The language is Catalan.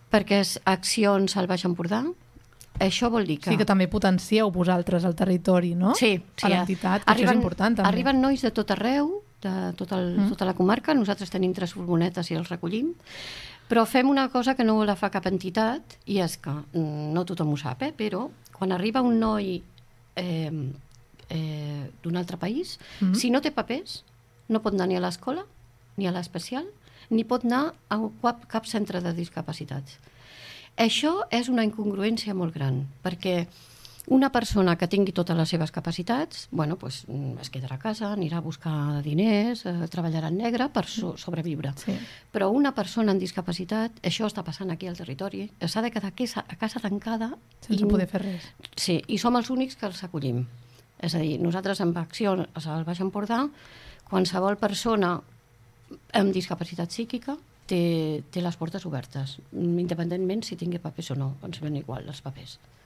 perquè és Accions al Baix Empordà. Això vol dir que... Sí, que també potencieu vosaltres al territori, no? Sí. A l'entitat, que això és important també. Arriben nois de tot arreu, de tota la comarca. Nosaltres tenim 3 furgonetes i els recollim. Però fem una cosa que no la fa cap entitat, i és que, no tothom ho sap, però quan arriba un noi d'un altre país, si no té papers, no pot anar ni a l'escola, ni a l'especial, ni pot anar a cap centre de discapacitats. Això és una incongruència molt gran, perquè una persona que tingui totes les seves capacitats, bueno, pues, es quedarà a casa, anirà a buscar diners, treballarà en negre per sobreviure. Sí. Però una persona amb discapacitat, això està passant aquí al territori, s'ha de quedar a casa tancada. Sense poder fer res. Sí, i som els únics que els acollim. És a dir, nosaltres amb Acció al Baix Empordà, qualsevol persona amb discapacitat psíquica té les portes obertes, independentment si tingui papers o no, ens ven igual els papers.